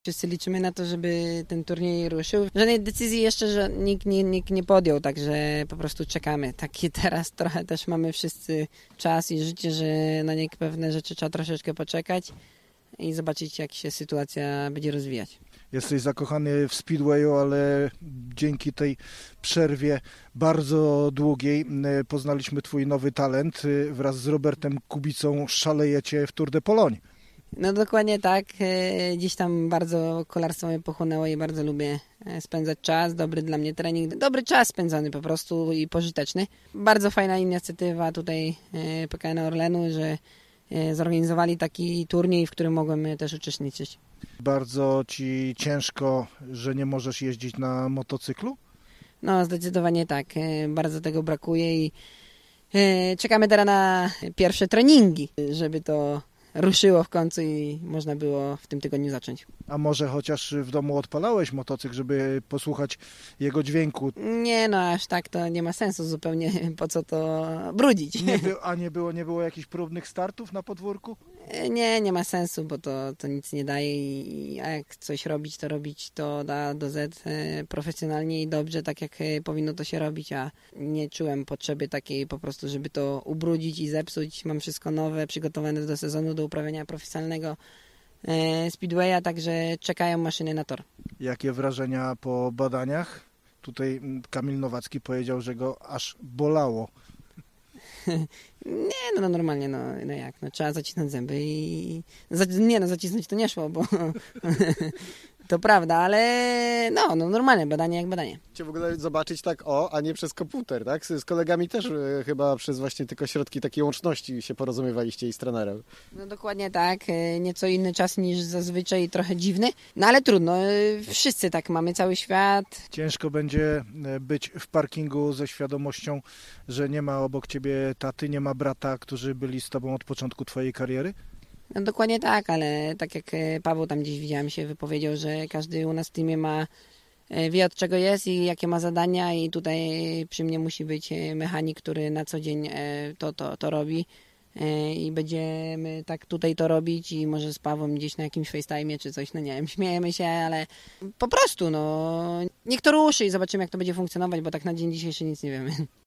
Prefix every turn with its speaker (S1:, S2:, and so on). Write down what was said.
S1: Wszyscy liczymy na to, żeby ten turniej ruszył. Żadnej decyzji jeszcze że nikt nie podjął, także po prostu czekamy. Taki teraz trochę też mamy wszyscy czas i życie, że na pewne rzeczy trzeba troszeczkę poczekać i zobaczyć, jak się sytuacja będzie rozwijać.
S2: Jesteś zakochany w Speedwayu, ale dzięki tej przerwie bardzo długiej poznaliśmy twój nowy talent. Wraz z Robertem Kubicą szalejecie w Tour de Pologne.
S1: No dokładnie tak. Dziś tam bardzo kolarstwo mnie pochłonęło i bardzo lubię spędzać czas. Dobry dla mnie trening. Dobry czas spędzony po prostu i pożyteczny. Bardzo fajna inicjatywa tutaj PKN Orlenu, że zorganizowali taki turniej, w którym mogłem też uczestniczyć.
S2: Bardzo ci ciężko, że nie możesz jeździć na motocyklu?
S1: No zdecydowanie tak. Bardzo tego brakuje i czekamy teraz na pierwsze treningi, żeby to ruszyło w końcu i można było w tym tygodniu zacząć.
S2: A może chociaż w domu odpalałeś motocykl, żeby posłuchać jego dźwięku?
S1: Nie, no aż tak to nie ma sensu zupełnie, po co to brudzić.
S2: Nie było jakichś próbnych startów na podwórku?
S1: Nie ma sensu, bo to nic nie daje i jak coś robić to od A do Z profesjonalnie i dobrze, tak jak powinno to się robić, a nie czułem potrzeby takiej po prostu, żeby to ubrudzić i zepsuć. Mam wszystko nowe, przygotowane do sezonu, do uprawiania profesjonalnego speedwaya, także czekają maszyny na tor.
S2: Jakie wrażenia po badaniach? Tutaj Kamil Nowacki powiedział, że go aż bolało.
S1: Nie, no normalnie, no jak, trzeba zacisnąć zęby i... zacisnąć to nie szło, bo to prawda, ale no normalne, badanie jak badanie.
S3: Cię w ogóle zobaczyć tak a nie przez komputer, tak? Z kolegami też chyba przez właśnie tylko środki takiej łączności się porozumiewaliście i z trenerem.
S1: No dokładnie tak, nieco inny czas niż zazwyczaj, trochę dziwny, no ale trudno, wszyscy tak mamy, cały świat.
S2: Ciężko będzie być w parkingu ze świadomością, że nie ma obok ciebie taty, nie ma brata, którzy byli z tobą od początku twojej kariery?
S1: No dokładnie tak, ale tak jak Paweł tam gdzieś widziałem się wypowiedział, że każdy u nas w teamie wie od czego jest i jakie ma zadania i tutaj przy mnie musi być mechanik, który na co dzień to robi i będziemy tak tutaj to robić i może z Pawłem gdzieś na jakimś FaceTime'ie czy coś, no nie wiem, śmiejemy się, ale po prostu niech to ruszy i zobaczymy jak to będzie funkcjonować, bo tak na dzień dzisiejszy nic nie wiemy.